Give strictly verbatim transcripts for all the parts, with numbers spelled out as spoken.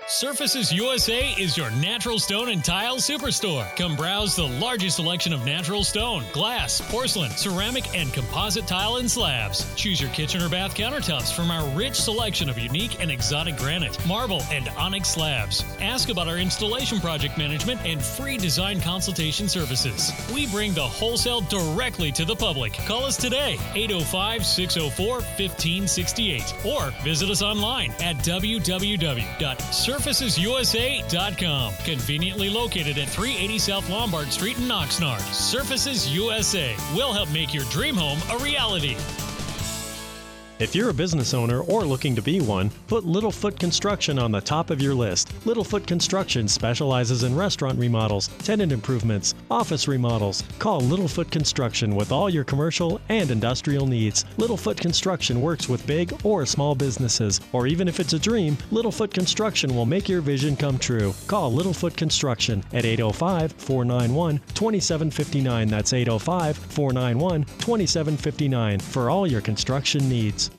Surfaces U S A is your natural stone and tile superstore. Come browse the largest selection of natural stone, glass, porcelain, ceramic, and composite tile and slabs. Choose your kitchen or bath countertops from our rich selection of unique and exotic granite, marble, and onyx slabs. Ask about our installation project management and free design consultation services. We bring the wholesale directly to the public. Call us today, eight oh five, six oh four, one five six eight, or visit us online at w w w dot surfaces u s a dot com. Conveniently located at three eighty South Lombard Street in Oxnard. Surfaces U S A will help make your dream home a reality. If you're a business owner or looking to be one, put Littlefoot Construction on the top of your list. Littlefoot Construction specializes in restaurant remodels, tenant improvements, office remodels. Call Littlefoot Construction with all your commercial and industrial needs. Littlefoot Construction works with big or small businesses, or even if it's a dream, Littlefoot Construction will make your vision come true. Call Littlefoot Construction at eight oh five, four nine one, two seven five nine. That's eight oh five, four nine one, two seven five nine for all your construction needs.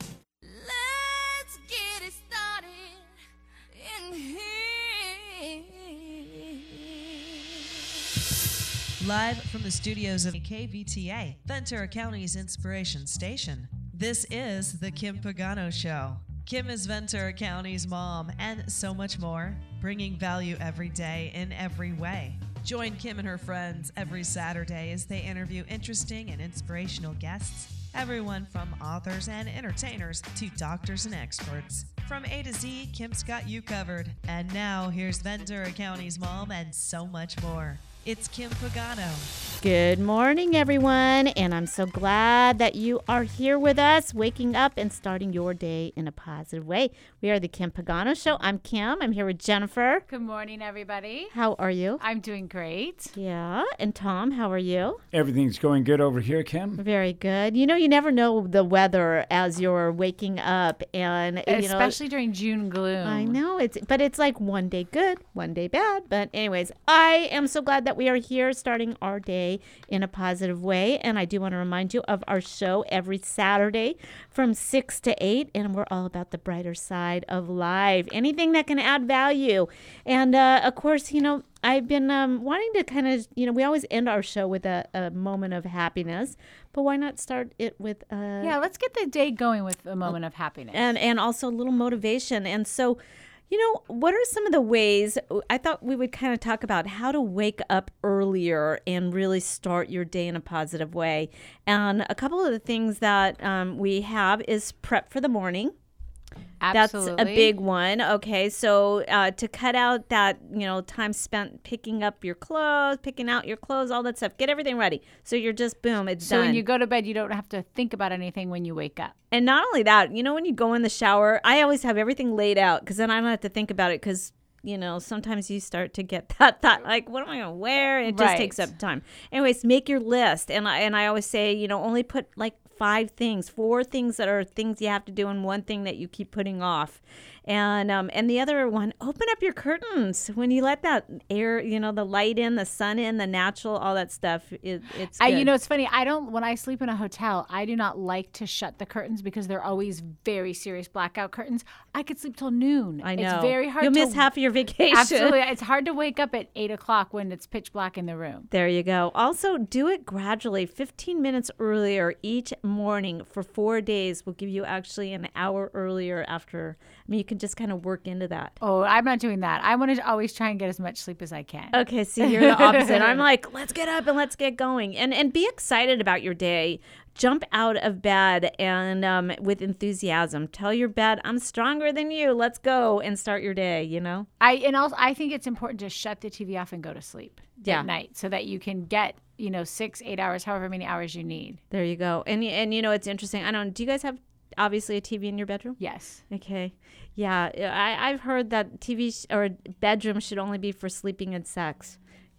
Live from the studios of K V T A, Ventura County's inspiration station, this is The Kim Pagano Show. Kim is Ventura County's mom and so much more, bringing value every day in every way. Join Kim and her friends every Saturday as they interview interesting and inspirational guests, everyone from authors and entertainers to doctors and experts. From A to Z, Kim's got you covered. And now, here's Ventura County's mom and so much more. It's Kim Pagano. Good morning, everyone, and I'm so glad that you are here with us, waking up and starting your day in a positive way. We are the Kim Pagano Show. I'm Kim. I'm here with Jennifer. Good morning, everybody. How are you? I'm doing great. Yeah, and Tom, how are you? Everything's going good over here, Kim. Very good. You know, you never know the weather as you're waking up, and you especially know, during June gloom. I know it's, but it's like one day good, one day bad. But anyways, I am so glad that we are here starting our day in a positive way. And I do want to remind you of our show every Saturday from six to eight. And we're all about the brighter side of life. Anything that can add value. And uh, of course, you know, I've been um, wanting to kind of, you know, we always end our show with a, a moment of happiness. But why not start it with uh Yeah, let's get the day going with a moment of happiness. And, and also a little motivation. And so, you know, what are some of the ways, I thought we would kind of talk about how to wake up earlier and really start your day in a positive way. And a couple of the things that um, we have is prep for the morning. Absolutely. That's a big one. Okay, so uh, to cut out that, you know, time spent picking up your clothes, picking out your clothes, all that stuff, get everything ready. So you're just, boom, it's so done. So when you go to bed, you don't have to think about anything when you wake up. And not only that, you know, when you go in the shower, I always have everything laid out because then I don't have to think about it because, you know, sometimes you start to get that thought, like, what am I going to wear? And it just right. takes up time. Anyways, make your list. And I, and I always say, you know, only put like five things, four things that are things you have to do and one thing that you keep putting off. And um, and the other one, open up your curtains. When you let that air, you know, the light in, the sun in, the natural, all that stuff, it, it's good. I, you know, it's funny. I don't, when I sleep in a hotel, I do not like to shut the curtains because they're always very serious blackout curtains. I could sleep till noon. I know. It's very hard You'll to. miss half of your vacation. Absolutely. It's hard to wake up at eight o'clock when it's pitch black in the room. There you go. Also, do it gradually. fifteen minutes earlier each morning for four days will give you actually an hour earlier after. I mean, you can just kind of work into that. Oh, I'm not doing that. I want to always try and get as much sleep as I can. Okay, see, you're the opposite. I'm like, let's get up and let's get going. And and be excited about your day. Jump out of bed and um, with enthusiasm. Tell your bed, I'm stronger than you. Let's go and start your day, you know? I and also I think it's important to shut the T V off and go to sleep yeah. at night so that you can get, you know, six, eight hours, however many hours you need. There you go. And, and you know, it's interesting. I don't, do you guys have obviously a T V in your bedroom? Yes. Okay. Yeah. I, I've heard that T V sh- or bedroom should only be for sleeping and sex.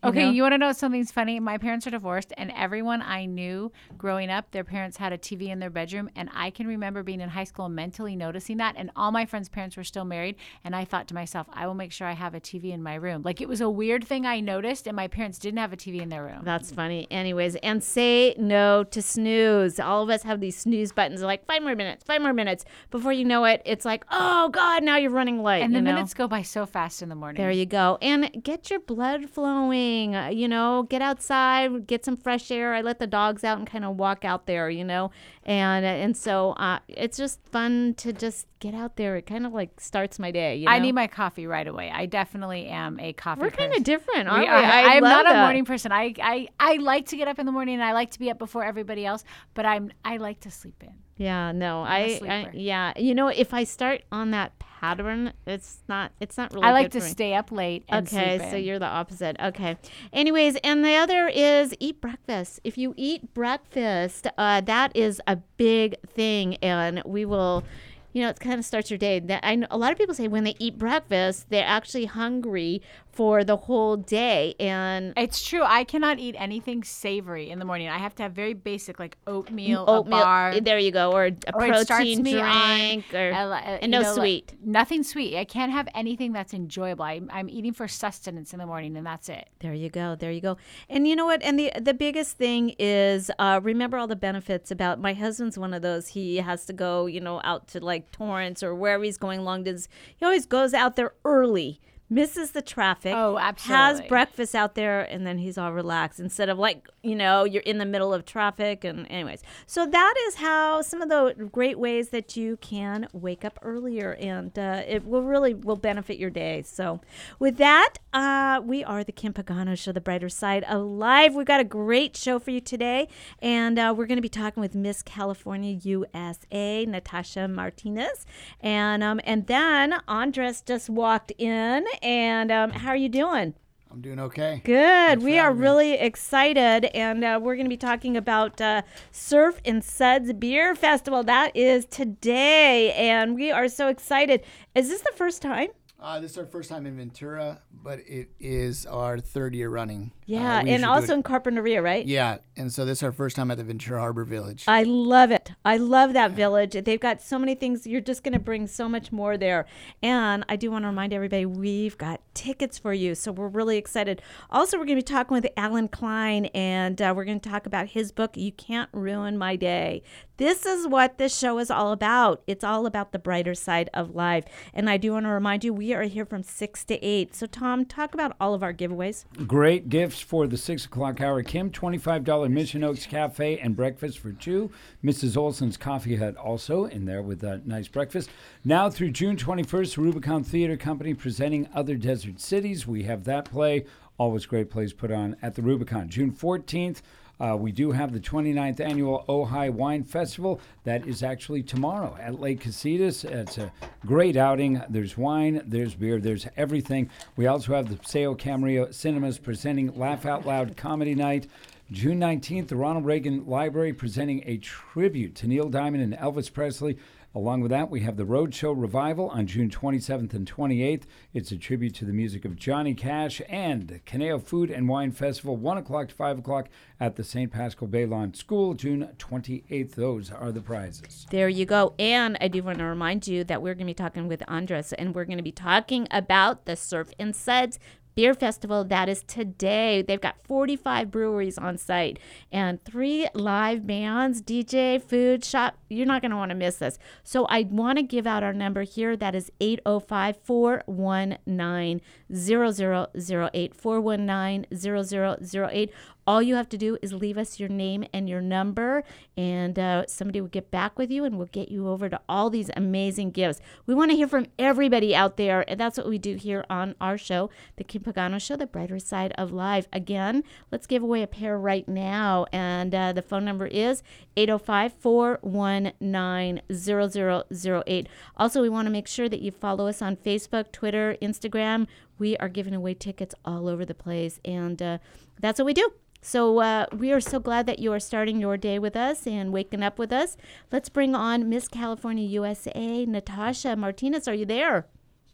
You Okay, know? you want to know something's funny? My parents are divorced, and everyone I knew growing up, their parents had a T V in their bedroom, and I can remember being in high school and mentally noticing that, and all my friends' parents were still married, and I thought to myself, I will make sure I have a T V in my room. Like, it was a weird thing I noticed, and my parents didn't have a T V in their room. That's funny. Anyways, and say no to snooze. All of us have these snooze buttons like five more minutes, five more minutes. Before you know it, it's like, oh, God, now you're running late. And the you know? minutes go by so fast in the morning. There you go. And get your blood flowing. Uh, You know, get outside, get some fresh air. I let the dogs out and kind of walk out there, you know. And and so uh, it's just fun to just get out there. It kind of like starts my day. You know? I need my coffee right away. I definitely am a coffee We're kind person. of different, aren't we? We are. I, am love not that. a morning person. I, I I like to get up in the morning and I like to be up before everybody else, but I'm I like to sleep in. Yeah, no, I'm a I, I sleeper. yeah, you know, if I start on that pattern, it's not it's not really I like good to for me. stay up late and Okay, sleep so in. you're the opposite. Okay. Anyways, and the other is eat breakfast. If you eat breakfast, uh, that is a big thing, and we will, you know, it kind of starts your day. That I know a lot of people say when they eat breakfast, they're actually hungry for the whole day, and It's true. I cannot eat anything savory in the morning. I have to have very basic, like oatmeal, oatmeal. a bar. There you go, or a Or it starts protein me on drink, or a li- uh, and you no know, like, sweet. nothing sweet. I can't have anything that's enjoyable. I'm, I'm eating for sustenance in the morning, and that's it. There you go. There you go. And you know what? And the the biggest thing is uh, remember all the benefits about my husband's one of those. He has to go, you know, out to like Torrance or wherever he's going long distance. He always goes out there early. Misses the traffic. Oh, Has absolutely. breakfast out there, and then he's all relaxed instead of like, you know, you're in the middle of traffic. And anyways, so that is how some of the great ways that you can wake up earlier, and uh, it will really will benefit your day. So with that, uh, we are the Kim Pagano Show, the brighter side of life. We've got a great show for you today, and uh, we're going to be talking with Miss California U S A, Natasha Martinez, and um, and then Andres just walked in. And um, how are you doing? I'm doing okay. Good. Thanks We for are having me. really excited, and uh, we're going to be talking about uh, Surf and Suds Beer Festival. That is today, and we are so excited. Is this the first time? Uh, this is our first time in Ventura, but it is our third year running. Yeah, Uh, we and usually do also it- in Carpinteria, right? Yeah, and so this is our first time at the Ventura Harbor Village. I love it. I love that village. They've got so many things. You're just going to bring so much more there. And I do want to remind everybody, we've got tickets for you. So we're really excited. Also, we're going to be talking with Alan Klein, and uh, we're going to talk about his book, You Can't Ruin My Day. This is what this show is all about. It's all about the brighter side of life. And I do want to remind you, we are here from six to eight. So, Tom, talk about all of our giveaways. Great gifts for the six o'clock hour. Kim, twenty-five dollars Mission Oaks Cafe and breakfast for two. Missus Olson's Coffee Hut also in there with a nice breakfast. Now through June twenty-first, Rubicon Theater Company presenting Other Desert Cities. We have that play. Always great plays put on at the Rubicon. June fourteenth, Uh, we do have the twenty-ninth Annual Ojai Wine Festival. That is actually tomorrow at Lake Casitas. It's a great outing. There's wine, there's beer, there's everything. We also have the Paseo Camarillo Cinemas presenting Laugh Out Loud Comedy Night. June nineteenth, the Ronald Reagan Library presenting a tribute to Neil Diamond and Elvis Presley. Along with that, we have the Roadshow Revival on June twenty-seventh and twenty-eighth. It's a tribute to the music of Johnny Cash, and the Caneo Food and Wine Festival, one o'clock to five o'clock at the Saint Paschal Bay Lawn School, June twenty-eighth. Those are the prizes. There you go. And I do want to remind you that we're going to be talking with Andres, and we're going to be talking about the Surf and Suds Beer Festival. That is today. They've got forty-five breweries on site and three live bands, D J, food, shop. You're not going to want to miss this. So I want to give out our number here. That is eight oh five, four one nine, zero zero zero eight, four one nine, zero zero zero eight. All you have to do is leave us your name and your number, and uh, somebody will get back with you, and we'll get you over to all these amazing gifts. We want to hear from everybody out there, and that's what we do here on our show, The Kim Pagano Show, the brighter side of life. Again, let's give away a pair right now, and uh, the phone number is eight oh five, four one nine, zero zero zero eight. Also, we want to make sure that you follow us on Facebook, Twitter, Instagram. We are giving away tickets all over the place, and uh, that's what we do. So uh, we are so glad that you are starting your day with us and waking up with us. Let's bring on Miss California U S A, Natasha Martinez. Are you there?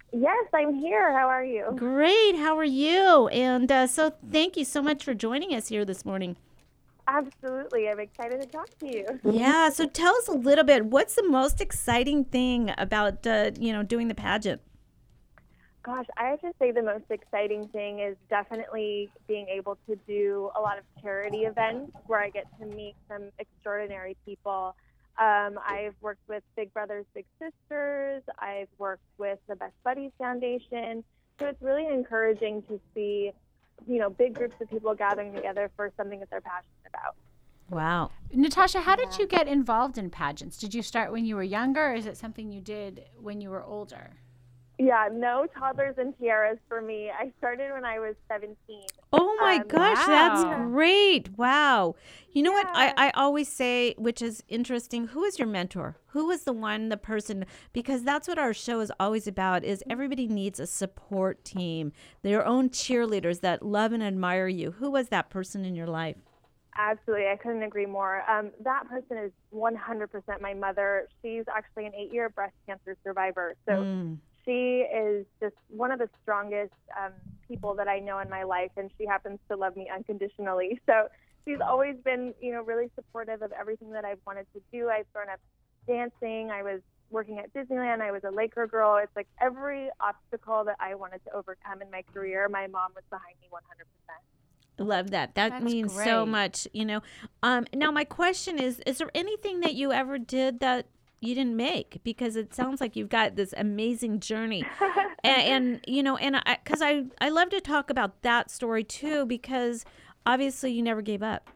Yes, I'm here. How are you? Great. How are you? And uh, so thank you so much for joining us here this morning. Absolutely. I'm excited to talk to you. Yeah. So tell us a little bit. What's the most exciting thing about, uh, you know, doing the pageant? Gosh, I have to say the most exciting thing is definitely being able to do a lot of charity events where I get to meet some extraordinary people. Um, I've worked with Big Brothers Big Sisters. I've worked with the Best Buddies Foundation. So it's really encouraging to see, you know, big groups of people gathering together for something that they're passionate about. Wow. Natasha, how did you get involved in pageants? Did you start when you were younger, or is it something you did when you were older? Yeah, no toddlers and tiaras for me. I started when I was seventeen. Oh my Um, gosh, wow. that's great. Wow. You know what Yeah. I, I always say, which is interesting, who is your mentor? Who is the one, the person? Because that's what our show is always about, is everybody needs a support team, their own cheerleaders that love and admire you. Who was that person in your life? Absolutely. I couldn't agree more. Um, that person is one hundred percent my mother. She's actually an eight-year breast cancer survivor. So Mm. she is just one of the strongest um, people that I know in my life, and she happens to love me unconditionally. So she's always been, you know, really supportive of everything that I've wanted to do. I've grown up dancing. I was working at Disneyland. I was a Laker girl. It's like every obstacle that I wanted to overcome in my career, my mom was behind me one hundred percent. Love that. That That's means so great. much, you know. Um, now, my question is, is there anything that you ever did that you didn't make? Because it sounds like you've got this amazing journey. and, and, you know, and I, because I, I love to talk about that story too, because obviously you never gave up.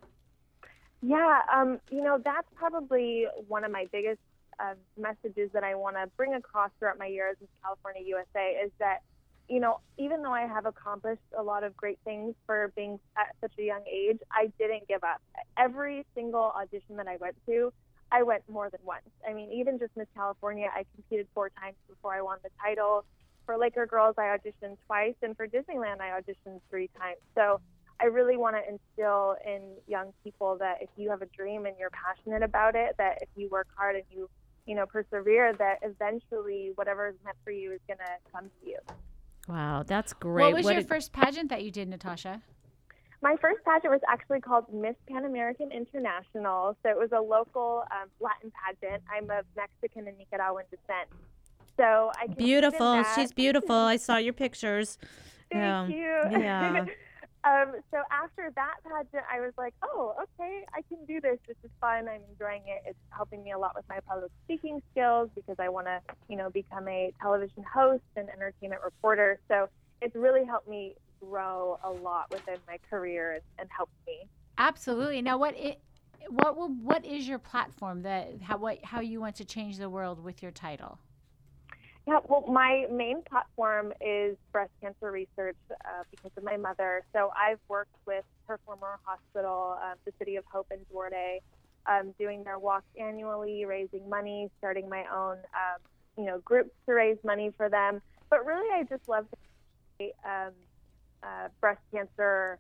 Yeah, um, you know, that's probably one of my biggest uh, messages that I want to bring across throughout my years in California, U S A, is that, you know, even though I have accomplished a lot of great things for being at such a young age, I didn't give up. Every single audition that I went to, I went more than once. I mean, even just Miss California, I competed four times before I won the title. For Laker Girls, I auditioned twice, and for Disneyland, I auditioned three times. So I really want to instill in young people that if you have a dream and you're passionate about it, that if you work hard and you, you know, persevere, that eventually whatever is meant for you is going to come to you. Wow, that's great. What was What your a- first pageant that you did, Natasha? My first pageant was actually called Miss Pan American International. So it was a local um, Latin pageant. I'm of Mexican and Nicaraguan descent. So I competed in Beautiful. that. She's beautiful. I saw your pictures. Thank Um, you. Yeah. um, so after that pageant, I was like, oh, okay, I can do this. This is fun. I'm enjoying it. It's helping me a lot with my public speaking skills because I want to, you know, become a television host and entertainment reporter. So it's really helped me grow a lot within my career and, and helped me. Absolutely. Now, what it, what will, what is your platform that how what how you want to change the world with your title? Yeah, well, my main platform is breast cancer research uh, because of my mother. So I've worked with her former hospital, um, the City of Hope in Duarte, um, doing their walk annually, raising money, starting my own, um, you know, groups to raise money for them. But really, I just love to um, uh, breast cancer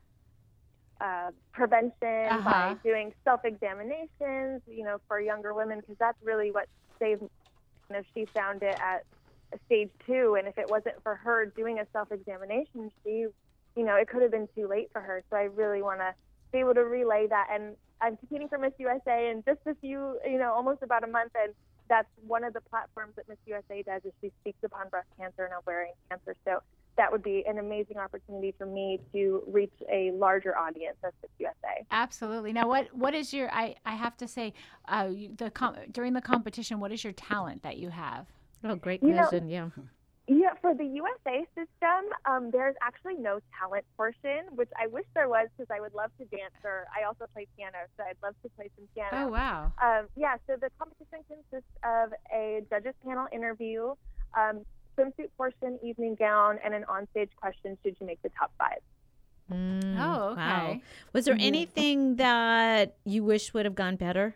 uh, prevention Uh-huh. by doing self-examinations, you know, for younger women, because that's really what saved me. And if she found it at stage two, and if it wasn't for her doing a self-examination, she, you know, it could have been too late for her. So I really want to be able to relay that. And I'm competing for Miss U S A in just a few, you know, almost about a month, and that's one of the platforms that Miss U S A does, is she speaks upon breast cancer and ovarian cancer. So that would be an amazing opportunity for me to reach a larger audience as Miss U S A. Absolutely. Now, what what is your? I, I have to say, uh, you- the com- during the competition, what is your talent that you have? Oh, great You know- question. Yeah. Yeah, for the U S A system, um, there's actually no talent portion, which I wish there was because I would love to dance, or I also play piano, so I'd love to play some piano. Oh wow. Um, yeah, so the competition consists of a judges panel interview, um, swimsuit portion, evening gown, and an onstage question should you make the top five. Mm, Oh, okay. Wow. Was there Mhm. anything that you wish would have gone better?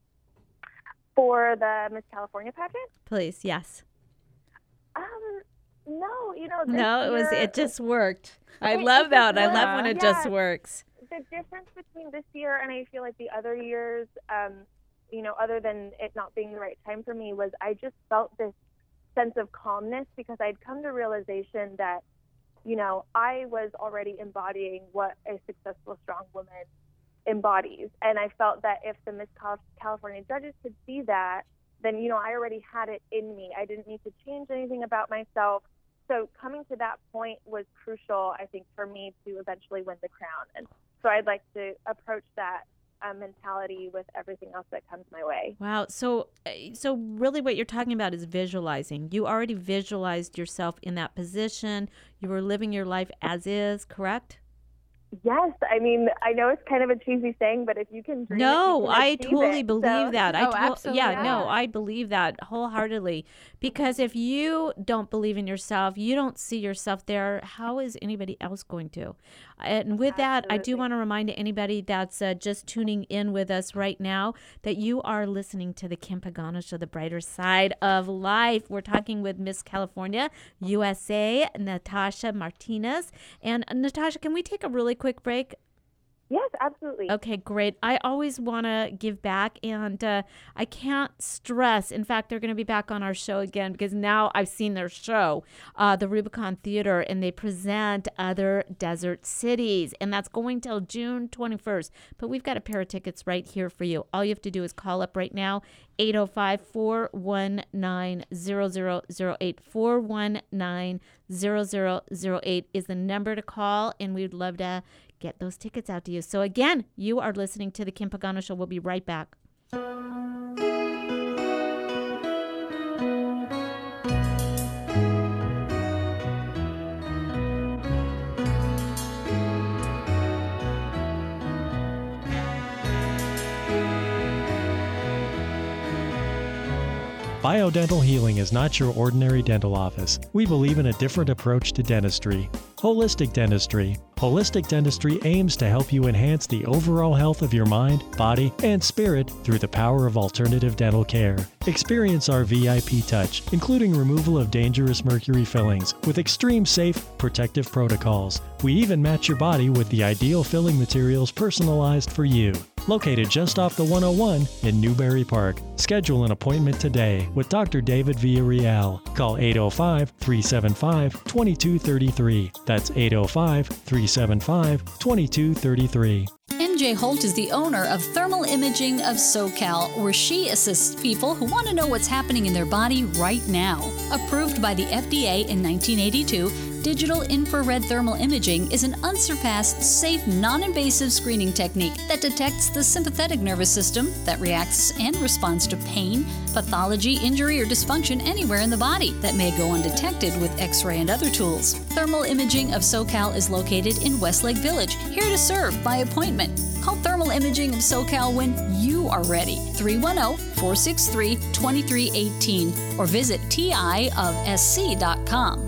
For the Miss California pageant? Please, yes. Um, no, you know, this No, it was. year- It just worked. I It- love it that. just I love when it worked. just Yeah. works. The difference between this year and I feel like the other years, um, you know, other than it not being the right time for me, was I just felt this sense of calmness because I'd come to realization that, you know, I was already embodying what a successful, strong woman embodies. And I felt that if the Miss California judges could see that, then, you know, I already had it in me. I didn't need to change anything about myself. So coming to that point was crucial, I think, for me to eventually win the crown. And so I'd like to approach that uh, mentality with everything else that comes my way. Wow. So, uh, so really what you're talking about is visualizing. You already visualized yourself in that position. You were living your life as is, correct? Yes. I mean, I know it's kind of a cheesy saying, but if you can dream no, it, you can I achieve totally it. believe So, that. I Oh, to- absolutely. yeah, Yeah. no, I believe that wholeheartedly. Because if you don't believe in yourself, you don't see yourself there, how is anybody else going to? And with that, I do Absolutely. want to remind anybody that's uh, just tuning in with us right now that you are listening to the Kim Pagano Show, the brighter side of life. We're talking with Miss California, U S A, Natasha Martinez. And uh, Natasha, can we take a really quick break? Yes, absolutely. Okay, great. I always want to give back, and uh, I can't stress. In fact, they're going to be back on our show again because now I've seen their show, uh, the Rubicon Theater, and they present other desert cities, and that's going till June twenty-first. But we've got a pair of tickets right here for you. All you have to do is call up right now, eight oh five, four one nine, zero zero zero eight. four one nine, zero zero zero eight is the number to call, and we'd love to get those tickets out to you. So again, you are listening to the Kim Pagano Show. We'll be right back. Biodental Healing is not your ordinary dental office. We believe in a different approach to dentistry. Holistic dentistry. Holistic dentistry aims to help you enhance the overall health of your mind, body, and spirit through the power of alternative dental care. Experience our V I P touch, including removal of dangerous mercury fillings with extreme safe, protective protocols. We even match your body with the ideal filling materials personalized for you. Located just off the one oh one in Newbury Park. Schedule an appointment today with Doctor David Villarreal. Call eight oh five, three seven five, two two three three. That's eight oh five, three seven five, two two three three. M J Holt is the owner of Thermal Imaging of SoCal, where she assists people who want to know what's happening in their body right now. Approved by the F D A in nineteen eighty-two, digital infrared thermal imaging is an unsurpassed, safe, non-invasive screening technique that detects the sympathetic nervous system that reacts and responds to pain, pathology, injury, or dysfunction anywhere in the body that may go undetected with X-ray and other tools. Thermal Imaging of SoCal is located in Westlake Village, here to serve by appointment. Call Thermal Imaging of SoCal when you are ready. three one zero, four six three, two three one eight or visit T I of S C dot com.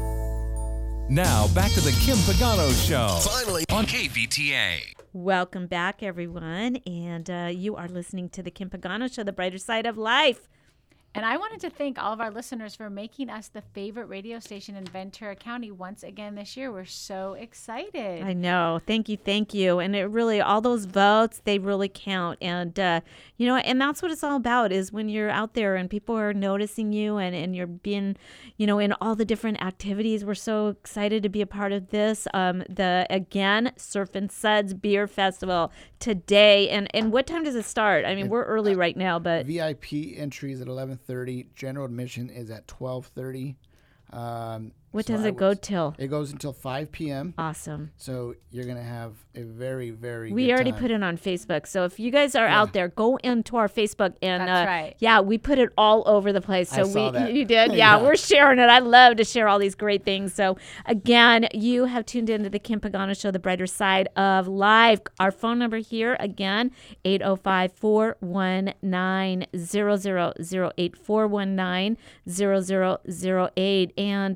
Now, back to the Kim Pagano Show. Finally on K V T A. Welcome back, everyone. And uh, you are listening to the Kim Pagano Show, the brighter side of life. And I wanted to thank all of our listeners for making us the favorite radio station in Ventura County once again this year. We're so excited. I know. Thank you. Thank you. And it really, all those votes, they really count. And, uh, you know, and that's what it's all about is when you're out there and people are noticing you and, and you're being, you know, in all the different activities. We're so excited to be a part of this. Um, the, again, Surf and Suds Beer Festival today. And, and what time does it start? I mean, we're early right now, but V I P entry is at eleven thirty. General admission is at twelve thirty. Um, what so does I it go would- till? It goes until five p.m. Awesome. So you're going to have a very, very We good already time. put it on Facebook. So if you guys are Yeah. out there, go into our Facebook and That's uh, right. yeah, we put it all over the place. I So saw we that. you did. Yeah, Yeah. we're sharing it. I love to share all these great things. So again, you have tuned into the Kim Pagano Show, the brighter side of life. Our phone number here again, eight oh five, four one nine, zero zero zero eight, four one nine, zero zero zero eight. And uh,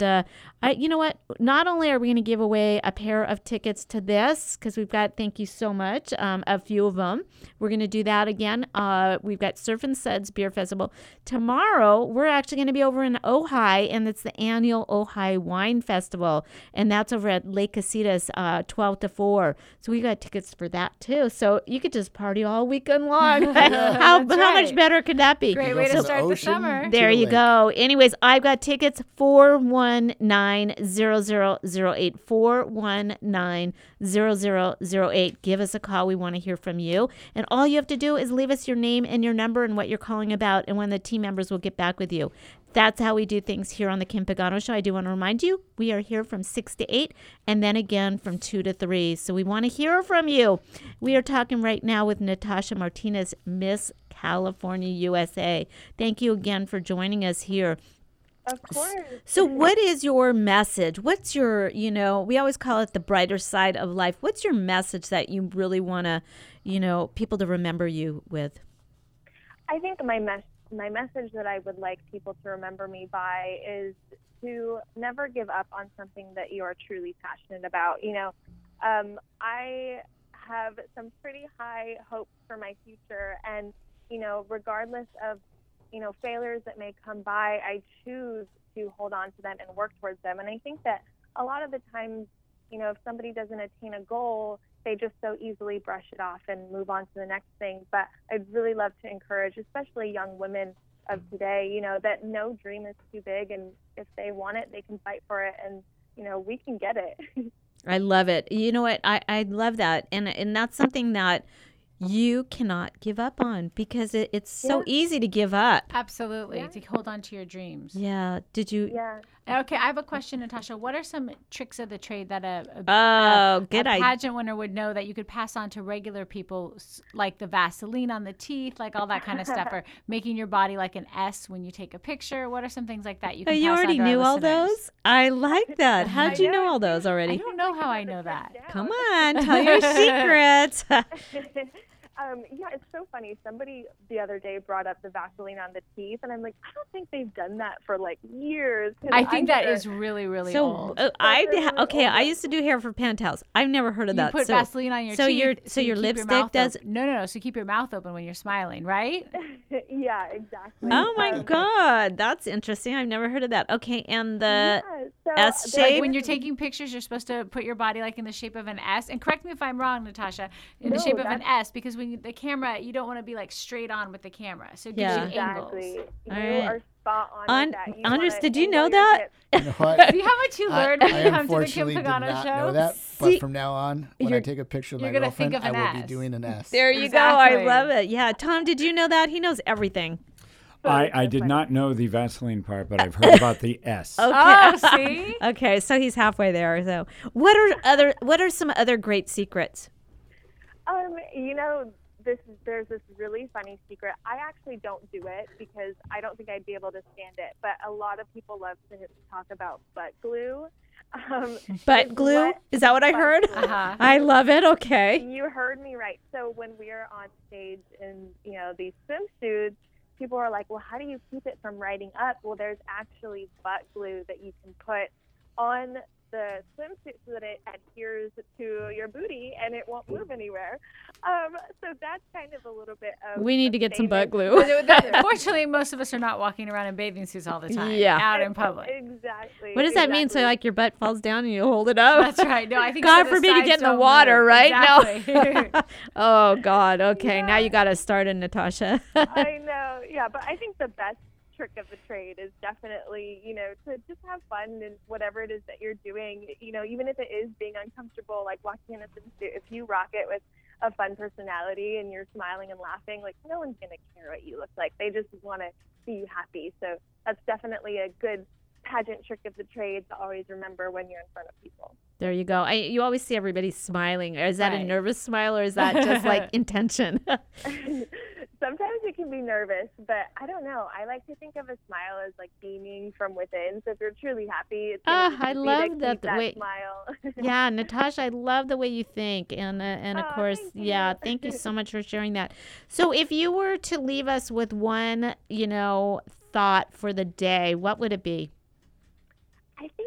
I, you know what? Not only are we going to give away a pair of tickets to this, because we've got, thank you so much, um, a few of them. We're going to do that again. Uh, we've got Surf and Suds Beer Festival. Tomorrow, we're actually going to be over in Ojai, and it's the annual Ojai Wine Festival. And that's over at Lake Casitas, uh, twelve to four. So we got tickets for that, too. So you could just party all weekend long. how how right. much better could that be? Great way to from the start the ocean summer. There the you lake. go. Anyways, I've got tickets four one nine zero zero zero eight four one nine zero zero zero eight. Give us a call. We want to hear from you. And all you have to do is leave us your name and your number and what you're calling about, and one of the team members will get back with you. That's how we do things here on the Kim Pagano Show. I do want to remind you, we are here from six to eight and then again from two to three. So we want to hear from you. We are talking right now with Natasha Martinez, Miss California, U S A. Thank you again for joining us here. Of course. So what is your message? What's your, you know, we always call it the brighter side of life. What's your message that you really want to, you know, people to remember you with? I think my mes- my message that I would like people to remember me by is to never give up on something that you are truly passionate about. You know, um, I have some pretty high hopes for my future, and, you know, regardless of, you know, failures that may come by, I choose to hold on to them and work towards them. And I think that a lot of the times, you know, if somebody doesn't attain a goal, they just so easily brush it off and move on to the next thing. But I'd really love to encourage, especially young women of today, you know, that no dream is too big, and if they want it, they can fight for it, and, you know, we can get it. I love it. You know what? I, I love that. And and that's something that you cannot give up on, because it, it's so Yeah. easy to give up. Absolutely. Yeah. To hold on to your dreams. Yeah. Did you? Yeah. Okay, I have a question, Natasha. What are some tricks of the trade that a, a, Oh, a, good a idea. pageant winner would know that you could pass on to regular people, s- like the Vaseline on the teeth, like all that kind of stuff, or making your body like an S when you take a picture? What are some things like that you Oh, can you pass already on to our knew all listeners? those? I like that. How'd I you know know. all those I already? don't know how I know that. Come on, tell your secrets. Um, yeah, it's so funny. Somebody the other day brought up the Vaseline on the teeth, and I'm like, I don't think they've done that for like years. 'cause I think that sure- is really, really So old. uh, I really ha- okay. I old. used to do hair for Penthouse. I've never heard of You that. put so, Vaseline on your so teeth. your so you your keep lipstick mouth does. open. No, no, no. So keep your mouth open when you're smiling, right? Yeah, exactly. Oh my Um, God, that's interesting. I've never heard of that. Okay, and the yeah, so S there's- shape? Like when you're taking pictures, you're supposed to put your body like in the shape of an S. And correct me if I'm wrong, Natasha, in the No, shape of an that's- S, because when you, the camera, you don't want to be like straight on with the camera. So it gives Yeah. you Exactly. angles. You All right. are spot on Un- with that. You Andres, wanna did you angle know your that? hips. You know what? See how much you I, learned when I you come to the Kim unfortunately did Pagano not show? know that, See- but from now on, when I You're- take a picture of you're my gonna girlfriend, think of I an will S. be doing an S. there you go. I Exactly. love it. Yeah, Tom, did you know that? He knows everything. I, I did not know the Vaseline part, but I've heard about the S. Okay. Oh, see? Okay, so he's halfway there. So, what are other? What are some other great secrets? Um, you know, this is, there's this really funny secret. I actually don't do it because I don't think I'd be able to stand it. But a lot of people love to talk about butt glue. Um, Butt it's glue? what- Is that what I butt heard? glue. Uh-huh. I love it. Okay. You heard me right. So when we are on stage in, you know, these swimsuits, people are like, well, how do you keep it from riding up? Well, there's actually butt glue that you can put on the swimsuit so that it adheres to your booty and it won't move anywhere. Um, so that's kind of a little bit of We need a to get some famous- butt glue. Fortunately, most of us are not walking around in bathing suits all the time. Yeah. Out in public. Exactly. What does that mean? So, exactly. like, your butt falls down and you hold it up? That's right. No, I think God so the forbid you sides get in the don't water, move. right? Exactly. No. Oh God. Okay, now you got to start in, Natasha. I know, yeah, but I think the best trick of the trade is definitely, you know, to just have fun in whatever it is that you're doing. You know, even if it is being uncomfortable, like walking in a swimsuit, if you rock it with a fun personality and you're smiling and laughing, like no one's gonna care what you look like. They just want to see you happy. So that's definitely a good pageant trick of the trade to always remember when you're in front of people. There you go. I, you always see everybody smiling. Is that a Right. nervous smile or is that just like intention? Sometimes it can be nervous, but I don't know. I like to think of a smile as like beaming from within. So if you're truly happy, it's Ah, gonna I be love to that keep the that way- smile. Yeah, Natasha, I love the way you think. And, uh, and of Oh, course, thank you. yeah, thank you so much for sharing that. So if you were to leave us with one, you know, thought for the day, what would it be? I think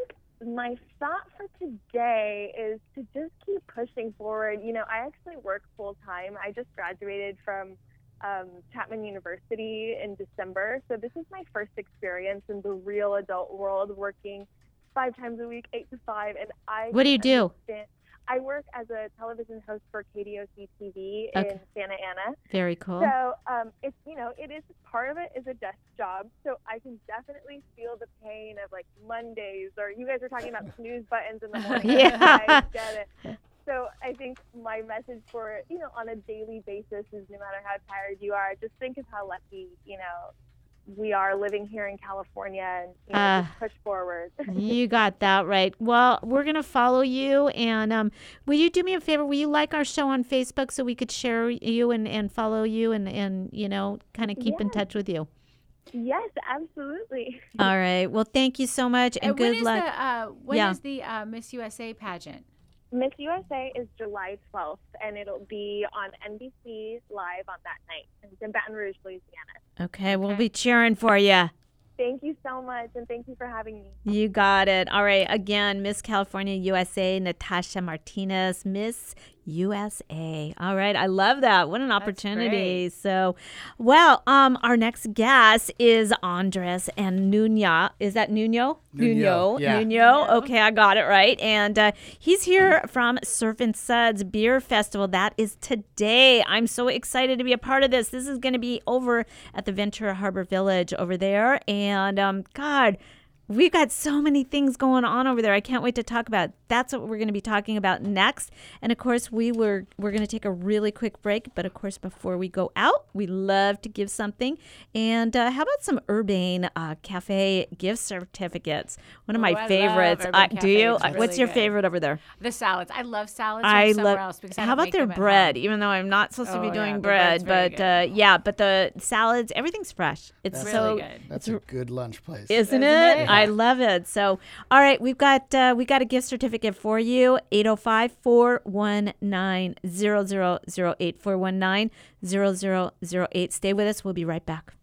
my thought for today is to just keep pushing forward. You know, I actually work full time. I just graduated from um, Chapman University in December. So this is my first experience in the real adult world, working five times a week, eight to five. And I What do you do? understand- I work as a television host for K D O C T V Okay. in Santa Ana. Very cool. So um, it's, you know, it is, part of it is a desk job. So I can definitely feel the pain of like Mondays, or you guys are talking about snooze buttons in the morning. Yeah. I get it. So I think my message for, you know, on a daily basis is no matter how tired you are, just think of how lucky, you know, we are living here in California, and you know, Uh, just push forward. You got that right. Well, we're going to follow you. And um, will you do me a favor? Will you like our show on Facebook so we could share you and, and follow you and, and, you know, kind of keep in Yeah. touch with you? Yes, absolutely. All right. Well, thank you so much and And when good is luck. the uh, when Yeah. is the uh, Miss U S A pageant? Miss U S A is July twelfth, and it'll be on N B C Live on that night. It's in Baton Rouge, Louisiana. Okay. We'll Okay. be cheering for you. Thank you so much, and thank you for having me. You got it. All right. Again, Miss California U S A, Natasha Martinez, Miss U S A. All right. I love that. What an opportunity. great. So, well, um, our next guest is Andres and Nuno. Is that Nuno? Nuno, yeah. Nuno. Okay, I got it right. And uh, he's here from Surf and Suds Beer Festival. That is today. I'm so excited to be a part of this. This is going to be over at the Ventura Harbor Village over there. And um, God, we've got so many things going on over there. I can't wait to talk about. That's what we're going to be talking about next. And of course, we were we're going to take a really quick break. But of course, before we go out, we love to give something. And uh, how about some Urbane uh, Cafe gift certificates? One of Oh, my I love favorites. Urbane Uh, do Cafe. you? It's Uh, What's really your good. favorite over there? The salads. I love salads I from somewhere love. else because I How don't about make their them at bread? home. Even though I'm not supposed to be Oh, doing yeah, their bread, bread's but very uh, yeah, but the salads, everything's fresh. It's That's so really good. That's a good lunch place. Isn't, Isn't it? it? I love it. So, all right, we've got uh, we got a gift certificate for you. eight oh five, four one nine, zero zero zero eight. four one nine, zero zero zero eight. Stay with us. We'll be right back.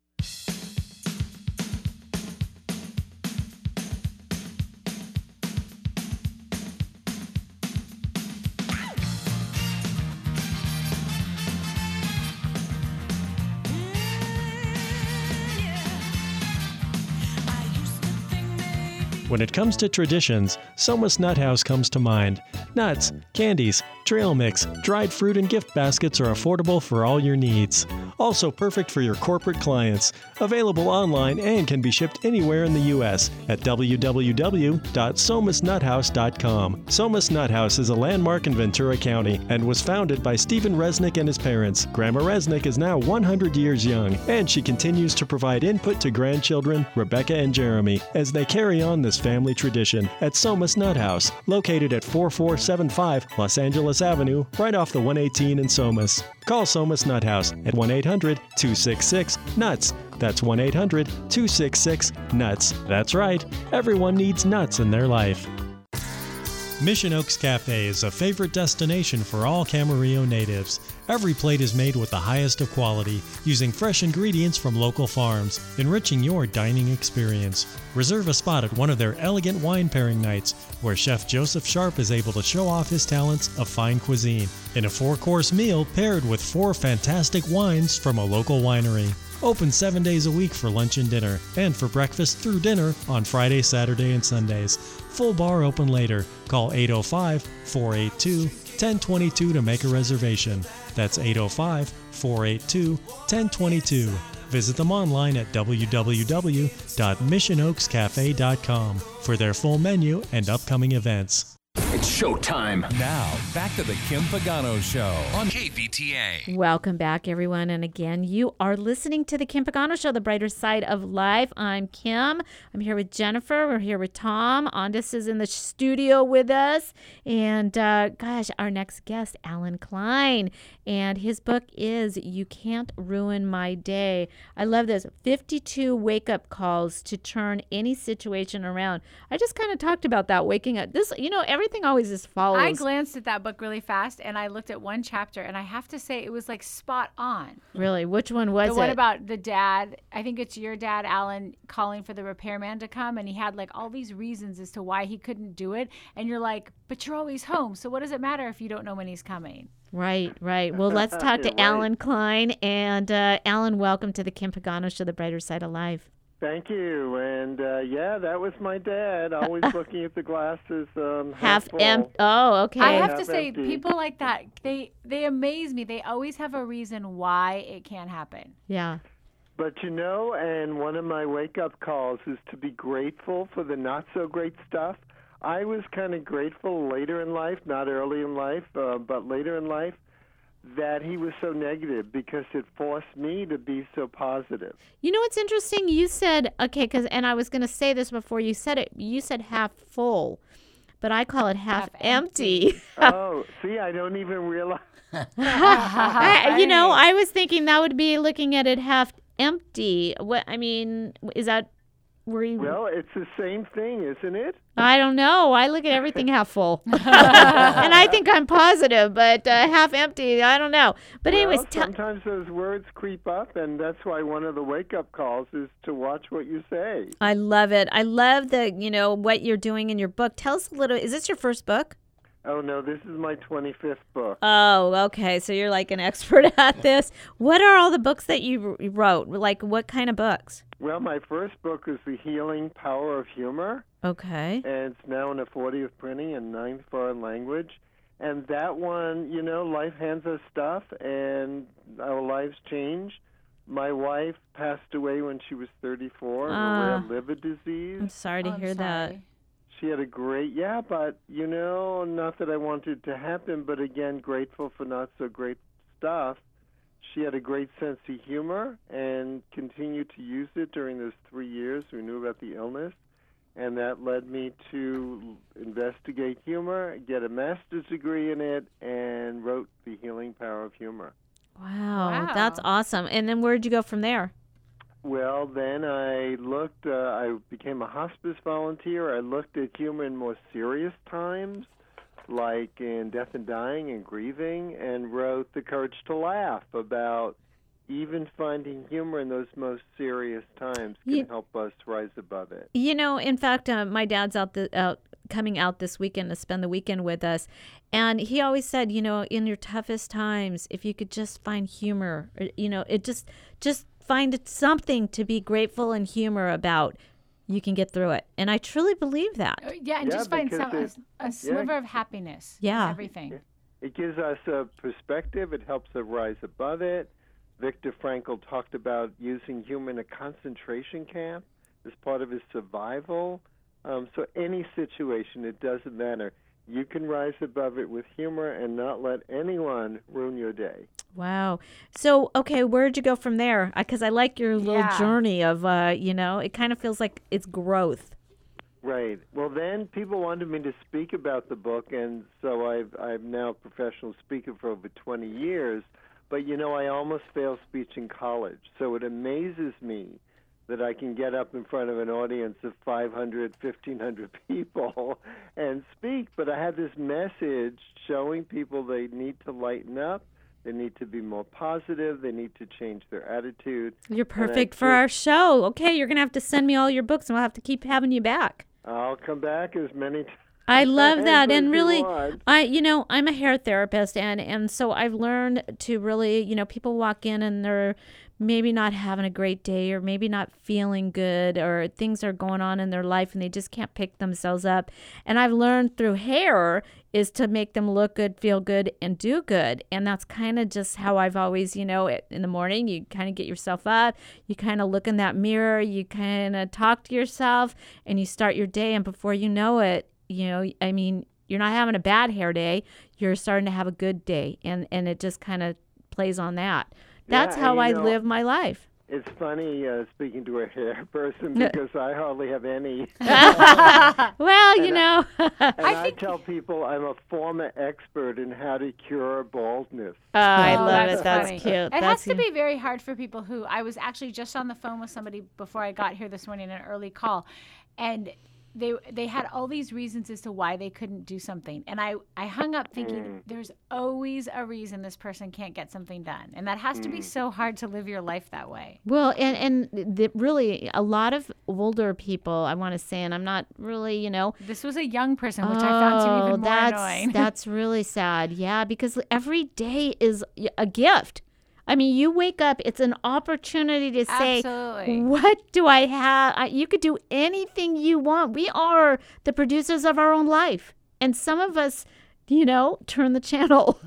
When it comes to traditions, Soma's Nut House comes to mind. Nuts, candies, trail mix, dried fruit, and gift baskets are affordable for all your needs. Also perfect for your corporate clients. Available online and can be shipped anywhere in the U S at w w w dot somas nut house dot com. Soma's Nut House is a landmark in Ventura County and was founded by Stephen Resnick and his parents. Grandma Resnick is now one hundred years young, and she continues to provide input to grandchildren, Rebecca and Jeremy, as they carry on this family tradition at Soma's Nut House, located at forty-four seventy-five Los Angeles Avenue, right off the one eighteen in Somas. Call Soma's Nut House at one eight hundred, two six six, nuts. That's one eight hundred, two six six, nuts. That's right. Everyone needs nuts in their life. Mission Oaks Cafe is a favorite destination for all Camarillo natives. Every plate is made with the highest of quality, using fresh ingredients from local farms, enriching your dining experience. Reserve a spot at one of their elegant wine pairing nights, where Chef Joseph Sharp is able to show off his talents of fine cuisine in a four-course meal paired with four fantastic wines from a local winery. Open seven days a week for lunch and dinner, and for breakfast through dinner on Friday, Saturday, and Sundays. Full bar open later. Call eight oh five, four eight two, one oh two two to make a reservation. That's eight oh five, four eight two, one oh two two. Visit them online at w w w dot mission oaks cafe dot com for their full menu and upcoming events. It's showtime. Now, back to the Kim Pagano Show on K V T A. Welcome back, everyone. And again, you are listening to the Kim Pagano Show, the brighter side of life. I'm Kim. I'm here with Jennifer. We're here with Tom. Andres is in the studio with us. And uh, gosh, our next guest, Alan Klein. And his book is You Can't Ruin My Day. I love this. fifty-two wake-up calls to turn any situation around. I just kind of talked about that, waking up. This, you know, everything always just follows. I glanced at that book really fast, and I looked at one chapter, and I have to say it was like spot on. Really? Which one was the it? The one about the dad. I think it's your dad, Alan, calling for the repairman to come, and he had like all these reasons as to why he couldn't do it. And you're like, but you're always home, so what does it matter if you don't know when he's coming? Right, right. Well, let's talk to right. Alan Klein. And uh, Alan, welcome to the Kim Pagano Show, The Brighter Side of Life. Thank you. And uh, yeah, that was my dad, always looking at the glasses um, half half empty. Oh, okay. I have Half to say, empty. people like that, they they amaze me. They always have a reason why it can't happen. Yeah. But you know, and one of my wake-up calls is to be grateful for the not-so-great stuff. I was kind of grateful later in life, not early in life, uh, but later in life, that he was so negative because it forced me to be so positive. You know what's interesting? You said, okay, because, and I was going to say this before you said it, you said half full, but I call it half, Half empty. empty. Oh, see, I don't even realize. I- you know, I was thinking that would be looking at it half empty. What, I mean, is that where you... Well, it's the same thing, isn't it? I don't know. I look at everything half full. And I think I'm positive, but uh, half empty, I don't know. But well, anyways, t- sometimes those words creep up, and that's why one of the wake-up calls is to watch what you say. I love it. I love the, you know, what you're doing in your book. Tell us a little, is this your first book? Oh, no, this is my twenty-fifth book. Oh, okay. So you're like an expert at this. What are all the books that you wrote? Like, what kind of books? Well, my first book is The Healing Power of Humor. Okay. And it's now in a fortieth printing in ninth foreign language. And that one, you know, life hands us stuff, and our lives change. My wife passed away when she was thirty-four of Uh, a rare liver disease. I'm sorry to Oh, I'm hear that. sorry. She had a great, yeah, but, you know, not that I wanted to happen, but again, grateful for not so great stuff. She had a great sense of humor and continued to use it during those three years we knew about the illness. And that led me to investigate humor, get a master's degree in it, and wrote The Healing Power of Humor. Wow, Wow. that's awesome. And then where'd you go from there? Well, then I looked, uh, I became a hospice volunteer. I looked at humor in more serious times, like in death and dying and grieving, and wrote The Courage to Laugh about even finding humor in those most serious times can You- help us rise above it. You know, in fact, uh, my dad's out the out coming out this weekend to spend the weekend with us, and he always said, you know, in your toughest times, if you could just find humor, or, you know, it just just find it something to be grateful and humor about, you can get through it. And I truly believe that. Uh, Yeah, and Yeah, just find because some, a, it- a sliver of happiness. in Yeah. Everything. It gives us a perspective. It helps us rise above it. Viktor Frankl talked about using humor in a concentration camp as part of his survival. Um, so any situation, it doesn't matter. You can rise above it with humor and not let anyone ruin your day. Wow. So, okay, where'd you go from there? Because I like your little Yeah. journey of, uh, you know, it kind of feels like it's growth. Right. Well, then people wanted me to speak about the book, and so I've, I'm now a professional speaker for over twenty years. But, you know, I almost failed speech in college, so it amazes me that I can get up in front of an audience of five hundred, fifteen hundred people and speak. But I had this message showing people they need to lighten up, they need to be more positive, they need to change their attitude. You're And I perfect for think our show. Okay, you're going to have to send me all your books, and we'll have to keep having you back. I'll come back as many times. I love that. as And you really, want. I, you know, I'm a hair therapist, and, and so I've learned to really, you know, people walk in and they're maybe not having a great day, or maybe not feeling good, or things are going on in their life and they just can't pick themselves up. And I've learned through hair is to make them look good, feel good, and do good. And that's kind of just how I've always, you know, in the morning, you kind of get yourself up, you kind of look in that mirror, you kind of talk to yourself, and you start your day. And before you know it, you know, I mean, you're not having a bad hair day, you're starting to have a good day. And, and it just kind of plays on that. That's Yeah, how and, I you know, live my life. It's funny uh, speaking to a hair person because I hardly have any. Well, you And know. And I, tell people I'm a former expert in how to cure baldness. Oh, I Oh, love that's it. That's funny. cute. It That's has to cute. be very hard for people who I was actually just on the phone with somebody before I got here this morning, an early call, and they they had all these reasons as to why they couldn't do something. And I, I hung up thinking, Mm. there's always a reason this person can't get something done. And that has to be Mm. so hard to live your life that way. Well, and and the, really a lot of older people, I want to say, and I'm not really, you know, This was a young person, which I found to be even more that's, annoying. That's really sad. Yeah, because every day is a gift. I mean, you wake up, it's an opportunity to say, Absolutely. what do I have? I, you could do anything you want. We are the producers of our own life. And some of us, you know, turn the channel.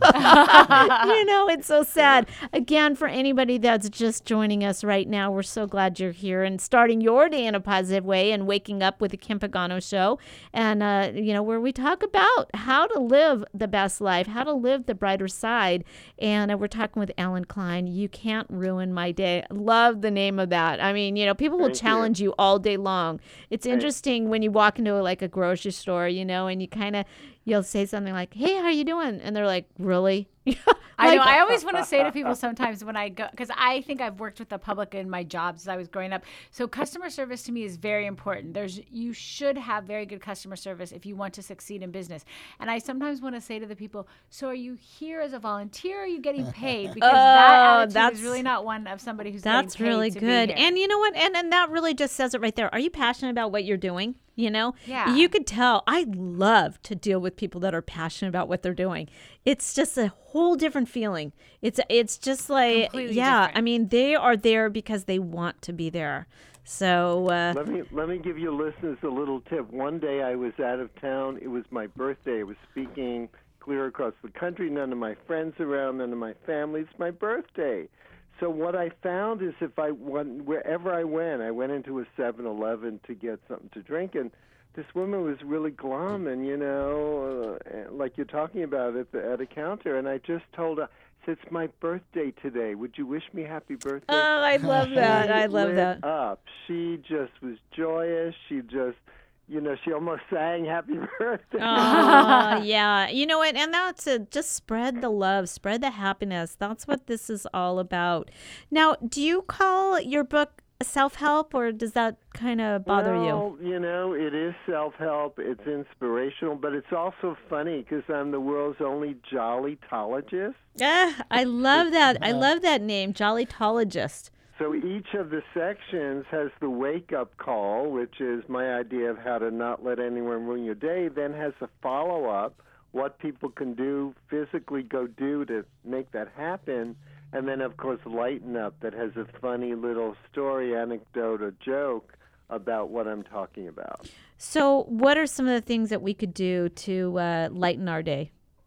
You know, it's so sad. Again, for anybody that's just joining us right now, we're so glad you're here and starting your day in a positive way and waking up with the Kim Pagano Show. And, uh, you know, where we talk about how to live the best life, how to live the brighter side. And uh, we're talking with Alan Klein. You can't ruin my day. Love the name of that. I mean, you know, people will Thank you. challenge you all day long. It's Thank- interesting when you walk into like a grocery store, you know, and you kind of, you'll say something like, hey, how you doing? And they're like, really? I know. I always want to say to people sometimes when I go, because I think I've worked with the public in my jobs as I was growing up. So customer service to me is very important. There's, you should have very good customer service if you want to succeed in business. And I sometimes want to say to the people, so are you here as a volunteer? Or are you getting paid? Because that Oh, attitude that's- is really not one of somebody who's That's getting paid really to be good. here. And you know what? And and that really just says it right there. Are you passionate about what you're doing? You know? Yeah. You could tell. I love to deal with people that are passionate about what they're doing. It's just a whole different feeling. It's it's just like, Completely yeah, different. I mean, they are there because they want to be there. So, uh, Let me let me give you listeners a little tip. One day I was out of town. It was my birthday. I was speaking clear across the country. None of my friends around. None of my family. It's my birthday. So what I found is if I went wherever I went, I went into a seven eleven to get something to drink, and this woman was really glum, and you know, uh, like you're talking about at the at a counter, and I just told her, I said, "It's my birthday today. Would you wish me happy birthday?" oh, I love that. I love lit that. Up. She just was joyous. She just, you know, she almost sang happy birthday. Oh, yeah. You know what? And that's it. Just spread the love, spread the happiness. That's what this is all about. Now, do you call your book self-help, or does that kind of bother you? Well, you know, it is self-help. It's inspirational, but it's also funny because I'm the world's only jollytologist. Ah, I love that. I love that name, Jollytologist. So each of the sections has the wake-up call, which is my idea of how to not let anyone ruin your day, then has a follow-up, what people can do, physically go do to make that happen, and then, of course, Lighten Up that has a funny little story, anecdote, or joke about what I'm talking about. So what are some of the things that we could do to uh, lighten our day?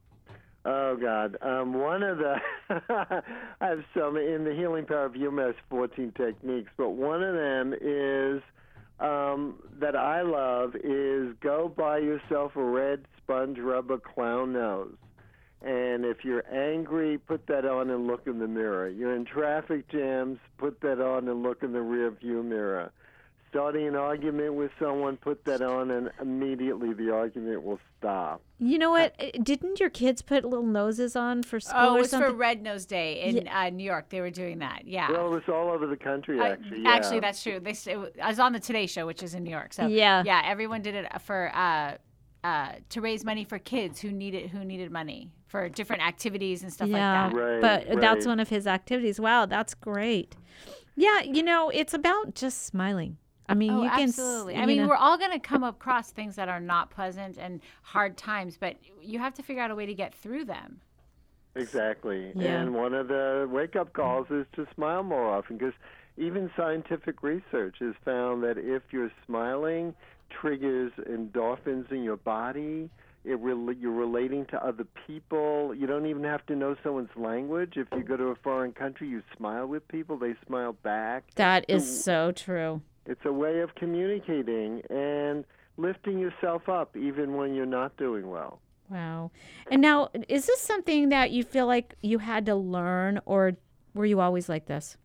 Oh, God. Um, one of the, I have some, in the Healing Power of Humor, has fourteen techniques, but one of them is, um, that I love, is go buy yourself a red sponge rubber clown nose. And if you're angry, put that on and look in the mirror. You're in traffic jams, put that on and look in the rear view mirror. Starting an argument with someone, put that on, and immediately the argument will stop. You know what? Didn't your kids put little noses on for school Oh, it or was something? for Red Nose Day in uh, New York. They were doing that. Yeah. Well, it was all over the country, Uh, actually. Yeah. Actually, that's true. They, s- it was- I was on the Today Show, which is in New York. So Yeah. yeah, everyone did it for uh, uh, to raise money for kids who needed who needed money for different activities and stuff yeah, like that. Right, but that's right. one of his activities. Wow, that's great. Yeah, you know, it's about just smiling. I mean, Oh, you can. s- absolutely. I you mean, know- we're all going to come across things that are not pleasant and hard times, but you have to figure out a way to get through them. Exactly. Yeah. And one of the wake-up calls is to smile more often, because even scientific research has found that if you're smiling, triggers endorphins in your body. It re- you're relating to other people. You don't even have to know someone's language. If you go to a foreign country, you smile with people, they smile back. That is So so true. it's a way of communicating and lifting yourself up even when you're not doing well. Wow. And now, is this something that you feel like you had to learn, or were you always like this?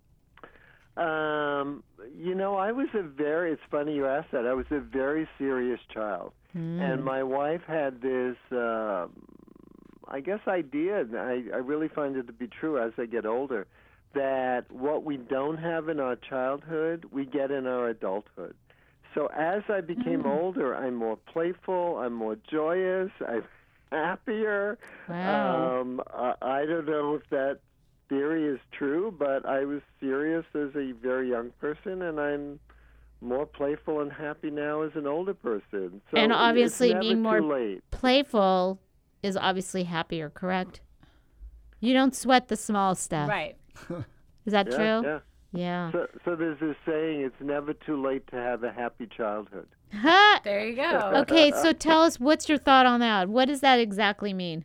Um, you know, I was a very, it's funny you asked that, I was a very serious child. And my wife had this, uh, I guess, idea, and I, I really find it to be true as I get older, that what we don't have in our childhood, we get in our adulthood. So as I became Mm. older, I'm more playful, I'm more joyous, I'm happier. Wow. Um, I, I don't know if that theory is true, but I was serious as a very young person, and I'm more playful and happy now as an older person. So And it- obviously it's never being too more late. playful is obviously happier, correct? You don't sweat the small stuff. Right. Is that Yeah, true? yeah. Yeah. So, so there's this saying, it's never too late to have a happy childhood. Ha! There you go. Okay, so tell us, what's your thought on that? What does that exactly mean?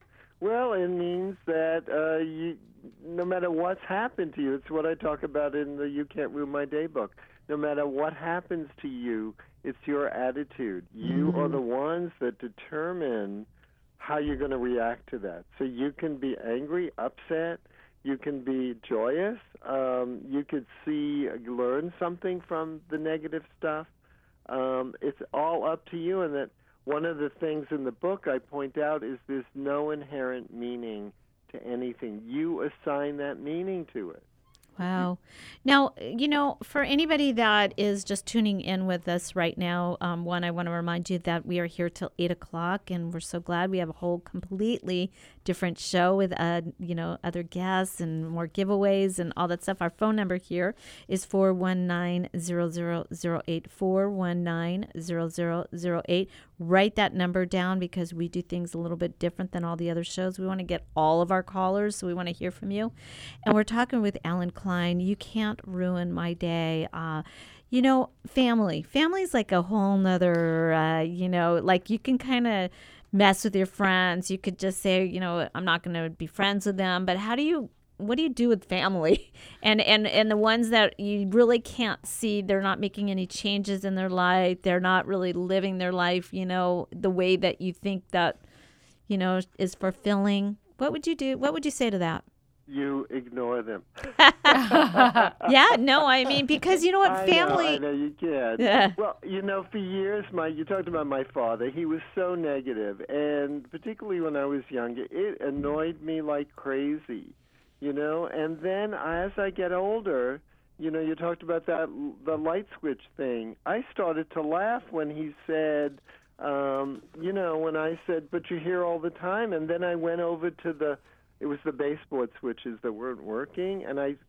Well, it means that uh, you, no matter what's happened to you, it's what I talk about in the You Can't Ruin My Day book. No matter what happens to you, it's your attitude. You Mm-hmm. are the ones that determine how you're going to react to that. So you can be angry, upset. You can be joyous. Um, you could see, learn something from the negative stuff. Um, it's all up to you. And that one of the things in the book I point out is there's no inherent meaning to anything. You assign that meaning to it. Wow. Now, you know, for anybody that is just tuning in with us right now, um, one, I want to remind you that we are here till eight o'clock, and we're so glad we have a whole completely different show with, uh, you know, other guests and more giveaways and all that stuff. Our phone number here is four one nine, zero zero zero eight, four one nine, zero zero zero eight. Write that number down because we do things a little bit different than all the other shows. We want to get all of our callers, so we want to hear from you. And we're talking with Alan Klein. You Can't Ruin My Day. Uh, you know, family. Family's like a whole nother, uh, you know, like you can kind of mess with your friends. You could just say, you know, I'm not going to be friends with them. But how do you, what do you do with family? And, and, and the ones that you really can't see, they're not making any changes in their life. They're not really living their life, you know, the way that you think that, you know, is fulfilling. What would you do? What would you say to that? You ignore them. Yeah, no, I mean, because you know what, I family. know, I know you can. Yeah. Well, you know, for years, my you talked about my father. He was so negative, and particularly when I was younger, it annoyed me like crazy. You know, and then as I get older, you know, you talked about that the light switch thing. I started to laugh when he said, um, you know, when I said, "But you're here all the time," and then I went over to the. It was the baseboard switches that weren't working, and I,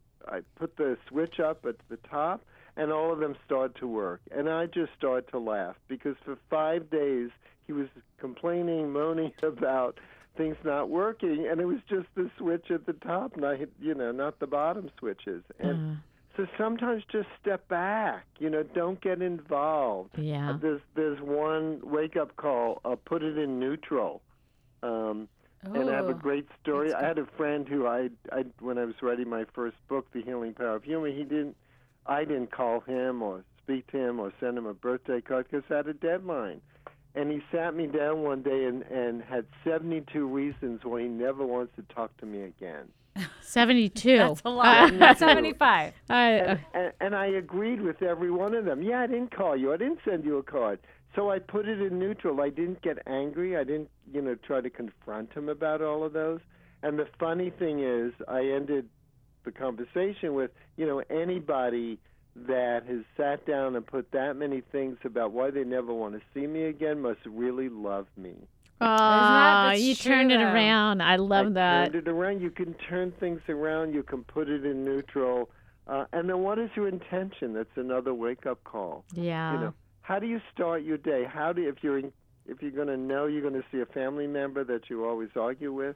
I put the switch up at the top, and all of them started to work. And I just started to laugh because for five days he was complaining, moaning about things not working, and it was just the switch at the top, not, you know, not the bottom switches. And Uh, so sometimes just step back, you know, don't get involved. Yeah. Uh, there's there's one wake-up call, uh, put it in neutral. Um, And I have a Ooh, great story. that's I had a friend who I, I, when I was writing my first book, The Healing Power of Humor, he didn't, I didn't call him or speak to him or send him a birthday card because I had a deadline. And he sat me down one day and, and had seventy-two reasons why he never wants to talk to me again. seventy-two. That's a lot. Uh, seventy-five. I, uh, And, and, and I agreed with every one of them. Yeah, I didn't call you. I didn't send you a card. So I put it in neutral. I didn't get angry. I didn't, you know, try to confront him about all of those. And the funny thing is, I ended the conversation with, you know, anybody that has sat down and put that many things about why they never want to see me again must really love me. oh, that's you true, turned it though? around. I love I that. turned it around. You can turn things around. You can put it in neutral. Uh, and then what is your intention? That's another wake-up call. Yeah. You know, how do you start your day? How do if you're in, if you're going to know you're going to see a family member that you always argue with,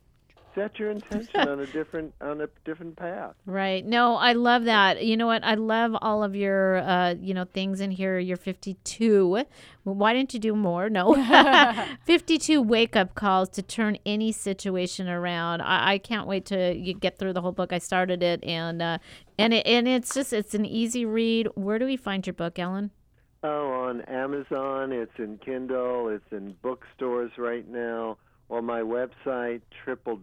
set your intention on a different on a different path. Right. No, I love that. You know what? I love all of your, uh, you know, things in here. You're fifty-two. Well, why didn't you do more? No. fifty-two wake-up calls to turn any situation around. I, I can't wait to you get through the whole book. I started it, and uh, and it, and it's just it's an easy read. Where do we find your book, Ellen? Oh, on Amazon. It's in Kindle. It's in bookstores right now. Or my website, w w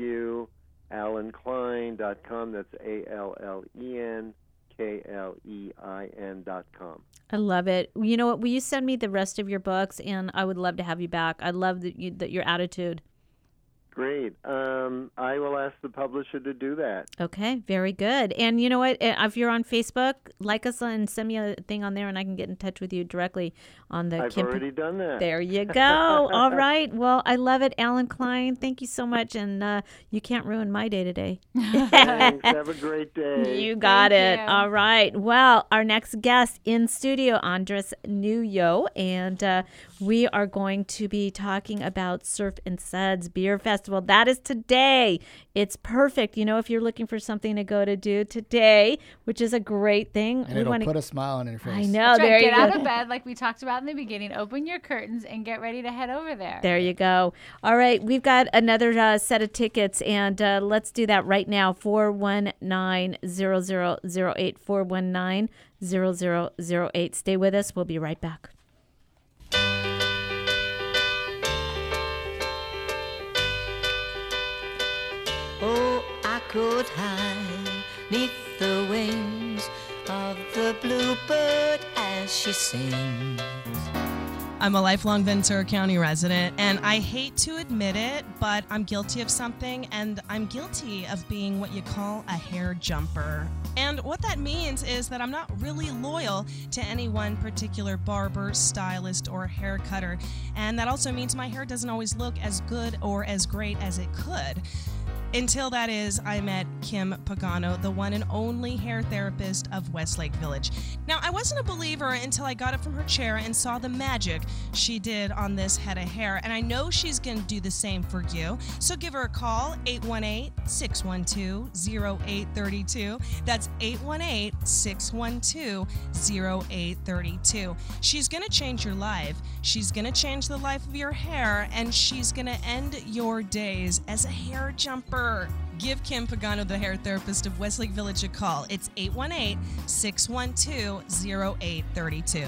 w dot alan klein dot com. That's A L L E N K L E I N dot com. I love it. You know what? Will you send me the rest of your books? And I would love to have you back. I love that you, that your attitude. Great. Um, I will ask the publisher to do that. Okay, very good. And you know what? If you're on Facebook, like us and send me a thing on there, and I can get in touch with you directly on the. I've Kim already done that. There you go. All right. Well, I love it, Alan Klein. Thank you so much, and uh, you can't ruin my day today. Thanks. Have a great day. You got Thank it. you. All right. Well, our next guest in studio, Andres Nuyo, and uh, we are going to be talking about Surf and Suds Beer Festival. That is today. It's perfect. You know, if you're looking for something to go to do today, which is a great thing. And we it'll wanna... put a smile on your face. I know. That's right. There Get you out go. of bed like we talked about in the beginning. Open your curtains and get ready to head over there. There you go. All right. We've got another uh, set of tickets, and uh, let's do that right now. four one nine, zero zero zero eight, four one nine, zero zero zero eight. Stay with us. We'll be right back. Oh, I could hide neath the wings of the bluebird as she sings. I'm a lifelong Ventura County resident, and I hate to admit it, but I'm guilty of something, and I'm guilty of being what you call a hair jumper. And what that means is that I'm not really loyal to any one particular barber, stylist, or hair cutter. And that also means my hair doesn't always look as good or as great as it could. Until that is, I met Kim Pagano, the one and only hair therapist of Westlake Village. Now, I wasn't a believer until I got up from her chair and saw the magic she did on this head of hair, and I know she's going to do the same for you. So give her a call, eight one eight, six one two, zero eight three two. That's eight one eight, six one two, zero eight three two. She's going to change your life. She's going to change the life of your hair, and she's going to end your days as a hair jumper. Give Kim Pagano, the hair therapist of Westlake Village, a call. It's eight one eight, six one two, zero eight three two.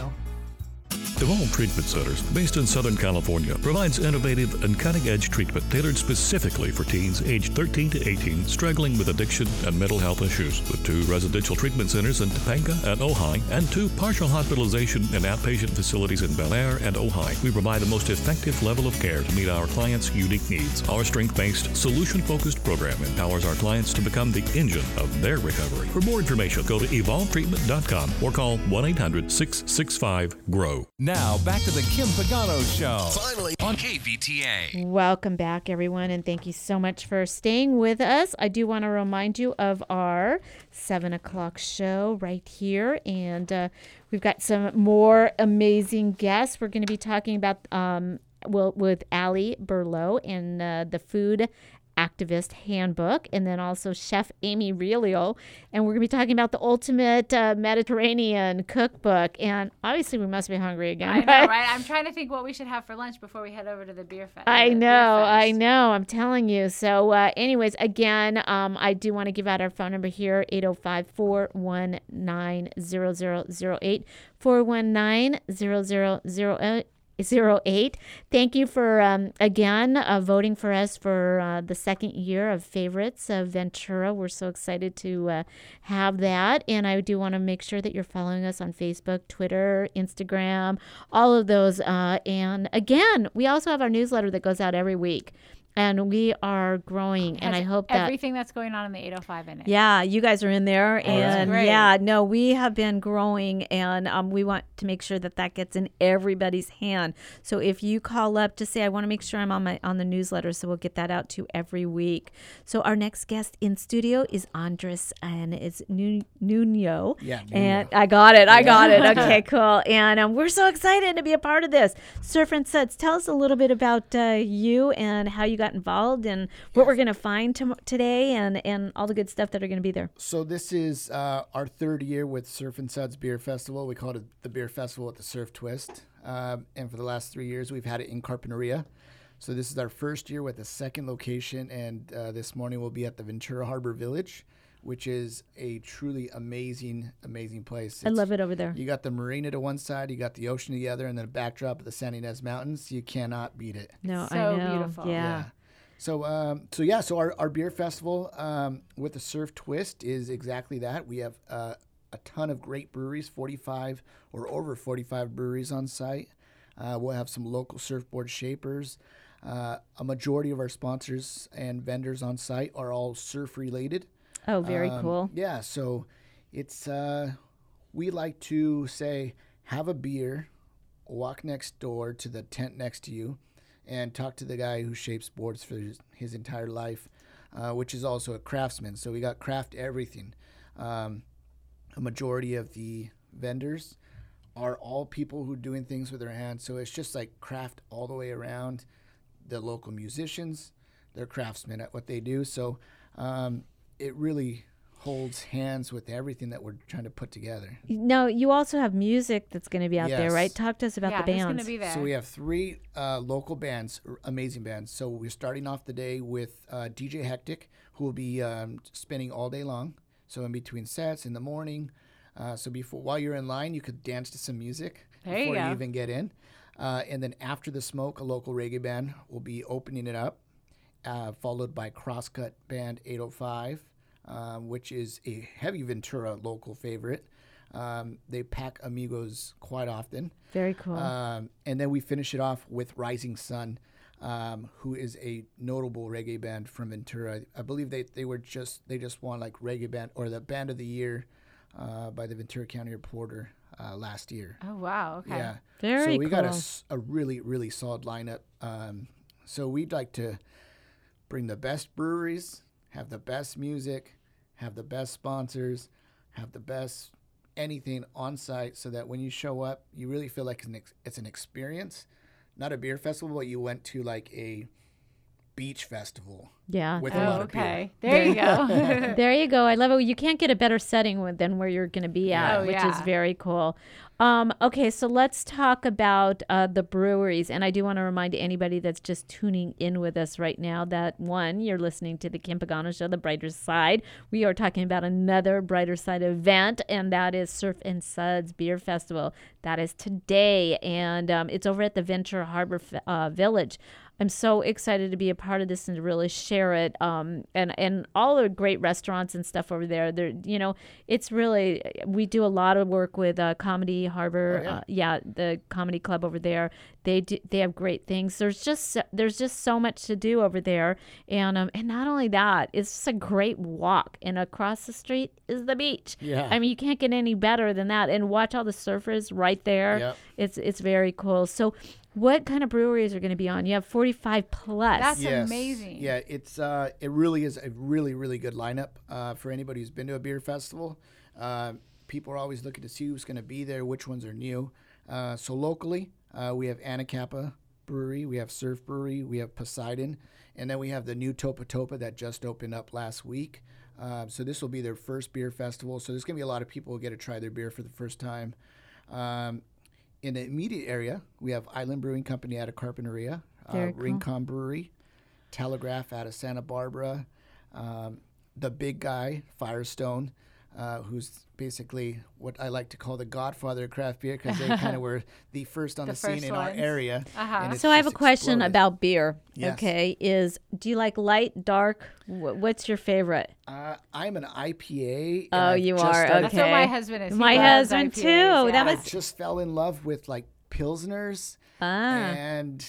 Evolve Treatment Centers, based in Southern California, provides innovative and cutting-edge treatment tailored specifically for teens aged thirteen to eighteen struggling with addiction and mental health issues. With two residential treatment centers in Topanga and Ojai, and two partial hospitalization and outpatient facilities in Bel Air and Ojai, we provide the most effective level of care to meet our clients' unique needs. Our strength-based, solution-focused program empowers our clients to become the engine of their recovery. For more information, go to evolve treatment dot com or call one eight hundred, six six five, G R O W. Now, back to the Kim Pagano Show. Finally, on K V T A. Welcome back, everyone, and thank you so much for staying with us. I do want to remind you of our seven o'clock show right here, and uh, we've got some more amazing guests. We're going to be talking about um, well, with Allie Berlow and uh, the Food Activist Handbook, and then also Chef Amy Relio, and we're going to be talking about the Ultimate uh, Mediterranean Cookbook, and obviously we must be hungry again. I know, right? I'm trying to think what we should have for lunch before we head over to the beer fest. I know, I know, I'm telling you. So uh, anyways, again, um, I do want to give out our phone number here, eight oh five, four one nine, zero zero zero eight, four one nine, zero zero zero eight. Zero eight. Thank you for um, again uh, voting for us for uh, the second year of favorites of Ventura. We're so excited to uh, have that, and I do want to make sure that you're following us on Facebook, Twitter, Instagram, all of those. Uh, and again, we also have our newsletter that goes out every week. And we are growing, and I hope that everything that's going on in the eight oh five in it. Yeah, you guys are in there, Oh, and that's great. yeah, no, we have been growing, and um, we want to make sure that that gets in everybody's hand. So if you call up, just say, I want to make sure I'm on my on the newsletter, so we'll get that out to you every week. So our next guest in studio is Andres, and it's Nu- Nuno. Yeah, and I got it, I got Yeah. it. Okay, cool. And um, we're so excited to be a part of this. Surf and Suds, tell us a little bit about uh, you and how you got involved and what we're going to find to- today and, and all the good stuff that are going to be there. So this is uh, our third year with Surf and Suds Beer Festival. We call it the Beer Festival at the Surf Twist. Um, and for the last three years, we've had it in Carpinteria. So this is our first year with a second location. And uh, this morning we'll be at the Ventura Harbor Village, which is a truly amazing, amazing place. I love it over there. You got the marina to one side, you got the ocean together, and then a backdrop of the San Ynez Mountains. You cannot beat it. No, So I know. beautiful. Yeah. So, um, so yeah, so our, our beer festival um, with the Surf Twist is exactly that. We have uh, a ton of great breweries, forty-five or over forty-five breweries on site. Uh, we'll have some local surfboard shapers. Uh, a majority of our sponsors and vendors on site are all surf related. Oh, very Um, cool. Yeah, so it's uh, we like to say have a beer, walk next door to the tent next to you, and talk to the guy who shapes boards for his, his entire life, uh, which is also a craftsman. So we got craft everything. Um, a majority of the vendors are all people who are doing things with their hands. So it's just like craft all the way around. The local musicians, they're craftsmen at what they do. So um, it really holds hands with everything that we're trying to put together. No, you also have music that's going to be out there, Yes. right? Talk to us about Yeah, the who's bands. gonna be there? So we have three uh, local bands, r- amazing bands. So we're starting off the day with uh, D J Hectic, who will be um, spinning all day long. So in between sets, in the morning. Uh, so before, while you're in line, you could dance to some music There you before you go. even get in. Uh, and then after the smoke, a local reggae band will be opening it up, uh, followed by Crosscut Band eight oh five, um, which is a heavy Ventura local favorite. Um, they pack Amigos quite often. Very cool. Um, and then we finish it off with Rising Sun, um, who is a notable reggae band from Ventura. I believe they, they were just they just won like reggae band or the band of the year uh, by the Ventura County Reporter uh, last year. Oh, wow. Okay. Yeah. Very So we got a, cool. s- a really, really solid lineup. Um, so we'd like to bring the best breweries, have the best music, have the best sponsors, have the best anything on site so that when you show up, you really feel like it's an, ex- it's an experience. Not a beer festival, but you went to like a beach festival. Yeah. With Oh, a lot of beer. okay. There you go. There you go. I love it. You can't get a better setting with- than where you're going to be at, Oh, which is yeah. very cool. Um, okay, so let's talk about uh, the breweries. And I do want to remind anybody that's just tuning in with us right now that, one, you're listening to the Kim Pagano Show, The Brighter Side. We are talking about another Brighter Side event, and that is Surf and Suds Beer Festival. That is today, and um, it's over at the Ventura Harbor uh, Village. I'm so excited to be a part of this and to really share it. Um, and, and all the great restaurants and stuff over there. They're, you know, it's really, we do a lot of work with uh, Comedy Harbor. Oh, yeah. Uh, yeah, the comedy club over there. They do, they have great things. There's just so- there's just so much to do over there. And um, and not only that, it's just a great walk. And across the street is the beach. Yeah. I mean, you can't get any better than that. And watch all the surfers right there. Yep. It's it's very cool. So what kind of breweries are going to be on? You have forty-five plus. That's Yes. amazing. Yeah, it's uh, it really is a really really good lineup uh, for anybody who's been to a beer festival. Uh, people are always looking to see who's going to be there, which ones are new. Uh, so locally, uh, we have Anacapa Brewery, we have Surf Brewery, we have Poseidon, and then we have the new Topa Topa that just opened up last week. Uh, so this will be their first beer festival. So there's going to be a lot of people who get to try their beer for the first time. Um, in the immediate area, we have Island Brewing Company out of Carpinteria, uh, Very cool. Rincon Brewery, Telegraph out of Santa Barbara, um, the big guy, Firestone, uh, who's basically what I like to call the godfather of craft beer because they kind of were the first on The the, scene first in our ones. area. Uh-huh. and it's So I have a just question exploded. about beer. Yes. Okay, is do you like light, dark? Wh- What's your favorite? Uh, I'm an I P A. and Oh, I've you just are. started- Okay. That's what my husband is. He My loves husband I P As, too. yeah. That I was just fell in love with like Pilsners. ah. And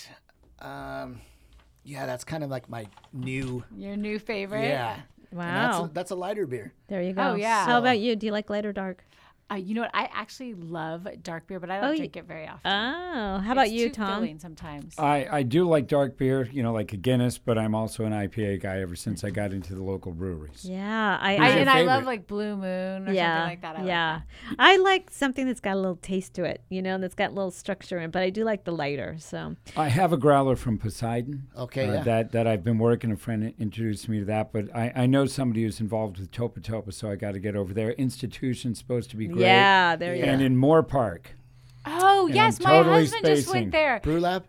um, yeah, that's kind of like my new. Your new favorite? Yeah. And that's Wow. a, that's a lighter beer. There you go. Oh, yeah. How about you? Do you like light or dark? Uh, you know what? I actually love dark beer, but I don't Oh, you- drink it very often. Oh, how about It's you, too Tom? filling sometimes. I, I do like dark beer, you know, like a Guinness, but I'm also an I P A guy ever since I got into the local breweries. Yeah, I, I, Who's your and I love favorite? like Blue Moon or yeah, something like that. I yeah. Like I like something that's got a little taste to it, you know, that's got a little structure in it. But I do like the lighter. So I have a growler from Poseidon. Okay, uh, yeah. That that I've been working. A friend introduced me to that, but I, I know somebody who's involved with Topa Topa, so I got to get over there. Institution's supposed to be great. yeah, there you And go. in Moore Park. that. Oh, And yes. I'm My totally husband just spacing. went there. Brew Lab.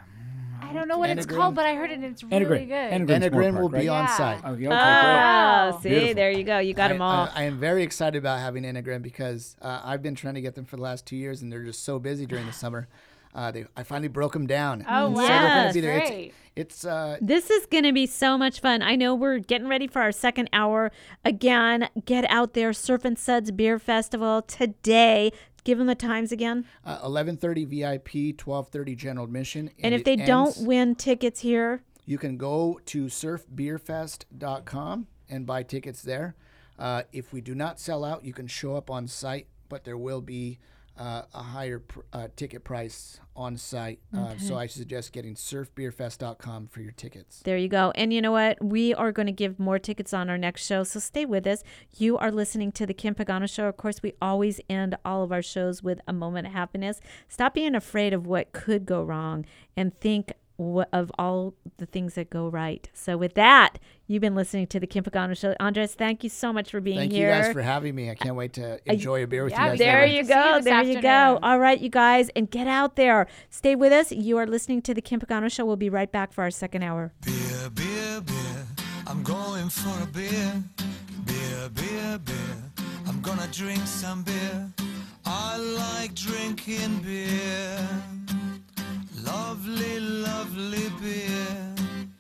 I don't know what it's Enegrin. called, but I heard it and it's really Enegrin. good. Enegrin's Moore Enegrin Park, will be right? on Yeah. site. Oh, okay, Wow. Oh, see, Beautiful. there you go. You got I, them all. I, I am very excited about having Enegrin because uh, I've been trying to get them for the last two years, and they're just so busy during the summer. Uh, they, I finally broke them down. Oh, So wow. they're gonna Yes. be there. It's- Great. It's, uh, This is going to be so much fun. I know we're getting ready for our second hour. Again, get out there. Surf and Suds Beer Festival today. Give them the times again. Uh, eleven thirty V I P, twelve thirty general admission. And, and if it they ends, don't win tickets here, you can go to surf beer fest dot com and buy tickets there. Uh, if we do not sell out, you can show up on site, but there will be uh, a higher pr- uh, ticket price on site. Uh, Okay. so I suggest getting surf beer fest dot com for your tickets. there you go. And you know what? We are going to give more tickets on our next show, so stay with us. You are listening to the Kim Pagano Show. Of course, we always end all of our shows with a moment of happiness. Stop being afraid of what could go wrong and think wh- of all the things that go right. So with that, you've been listening to the Kim Pagano Show. Andres, thank you so much for being Thank here. you guys for having me. I can't wait to enjoy a beer with Yeah, you guys. there later. you See you go. this There you go. afternoon. All right, you guys, and get out there. Stay with us. You are listening to the Kim Pagano Show. We'll be right back for our second hour. Beer, beer, beer, I'm going for a beer. Beer, beer, beer, I'm gonna drink some beer. I like drinking beer. Lovely, lovely beer.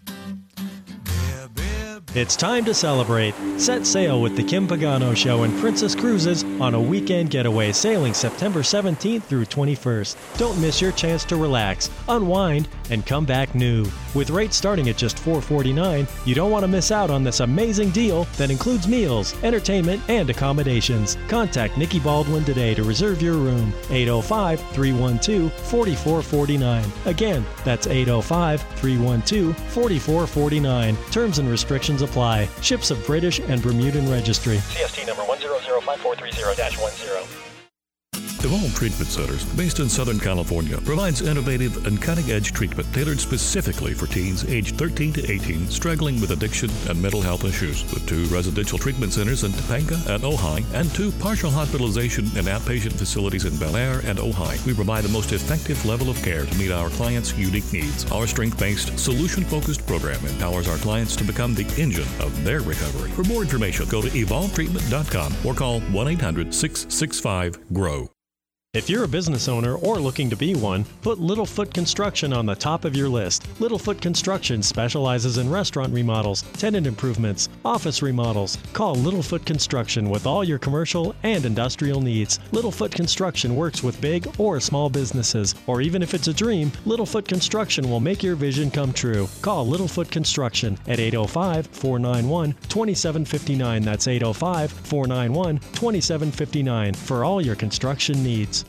Beer, beer, It's time to celebrate. Set sail with the Kim Pagano Show and Princess Cruises on a weekend getaway sailing September seventeenth through twenty-first. Don't miss your chance to relax, unwind, and come back new. With rates starting at just four dollars and forty-nine cents, you don't want to miss out on this amazing deal that includes meals, entertainment, and accommodations. Contact Nikki Baldwin today to reserve your room. eight oh five, three one two, four four four nine. Again, that's eight oh five, three one two, four four four nine. Terms and restrictions apply. Ships of British and Bermudan Registry. C S T number one zero zero five four three zero dash one zero. Devon Treatment Centers, based in Southern California, provides innovative and cutting-edge treatment tailored specifically for teens aged thirteen to eighteen struggling with addiction and mental health issues. With two residential treatment centers in Topanga and Ojai, and two partial hospitalization and outpatient facilities in Bel Air and Ojai, we provide the most effective level of care to meet our clients' unique needs. Our strength-based, solution-focused program empowers our clients to become the engine of their recovery. For more information, go to evolve treatment dot com or call one eight hundred, six six five, G R O W. If you're a business owner or looking to be one, put Littlefoot Construction on the top of your list. Littlefoot Construction specializes in restaurant remodels, tenant improvements, office remodels. Call Littlefoot Construction with all your commercial and industrial needs. Littlefoot Construction works with big or small businesses, or even if it's a dream, Littlefoot Construction will make your vision come true. Call Littlefoot Construction at eight oh five, four nine one, two seven five nine. That's eight oh five, four nine one, two seven five nine for all your construction needs.